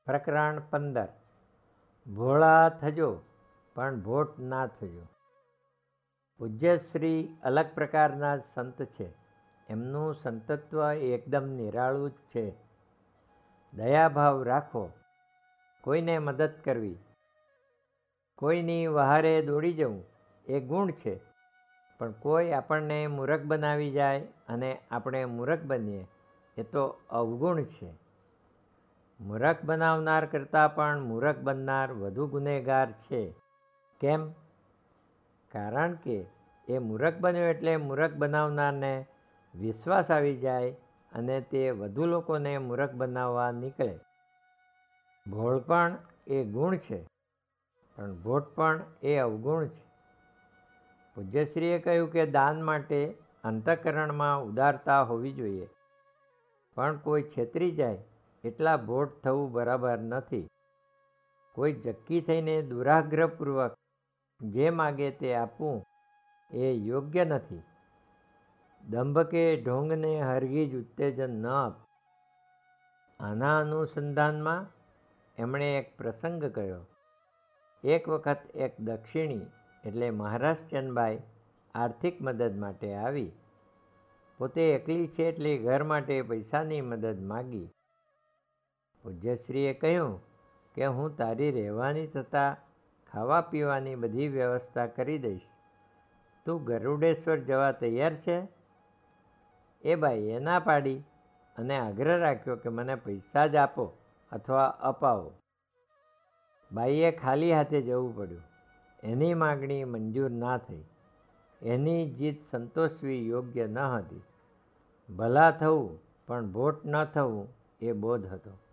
પ્રકરણ 15 ભોળા થજો પણ ભોટ ના થજો. પૂજ્ય શ્રી અલગ પ્રકારના સંત છે. એમનું સંતત્વ એકદમ નિરાળું જ છે. દયાભાવ રાખો, કોઈને મદદ કરવી, કોઈની વહારે દોડી જવું એ ગુણ છે. પણ કોઈ આપણને મૂરખ બનાવી જાય અને આપણે મૂરખ બનીએ એ તો અવગુણ છે. મૂરખ બનાવનાર કરતાં પણ મૂરખ બનનાર વધુ ગુનેગાર છે. કેમ? કારણ કે એ મૂરખ બન્યો એટલે મૂરખ બનાવનારને વિશ્વાસ આવી જાય અને તે વધુ લોકોને મૂરખ બનાવવા નીકળે. ભોળપણ એ ગુણ છે, પણ ભોટપણ એ અવગુણ છે. પૂજ્યશ્રીએ કહ્યું કે દાન માટે અંતઃકરણમાં ઉદારતા હોવી જોઈએ, પણ કોઈ છેતરી જાય એટલા ભોટ થવું બરાબર નથી. કોઈ જક્કી થઈને દુરાગ્રહપૂર્વક જે માગે તે આપવું એ યોગ્ય નથી. દંભ કે ઢોંગને હરગીજ ઉત્તેજન ન આપ. આના અનુસંધાનમાં એમણે એક પ્રસંગ કહ્યો. એક વખત એક દક્ષિણી એટલે મહારાષ્ટ્રીયનબાઈ આર્થિક મદદ માટે આવી. પોતે એકલી છે એટલે ઘર માટે પૈસાની મદદ માગી. પૂજ્યશ્રીએ કહ્યું કે હું તારી રહેવાની તથા ખાવા પીવાની બધી વ્યવસ્થા કરી દઈશ. તું ગરુડેશ્વર જવા તૈયાર છે? એ બાઈએ ના પાડી અને આગ્રહ રાખ્યો કે મને પૈસા જ આપો અથવા અપાવો. બાઈએ ખાલી હાથે જવું પડ્યું. એની માગણી મંજૂર ના થઈ. એની જીદ સંતોષવી યોગ્ય ન હતી. ભલા થવું પણ ભોટ ન થવું એ બોધ હતો.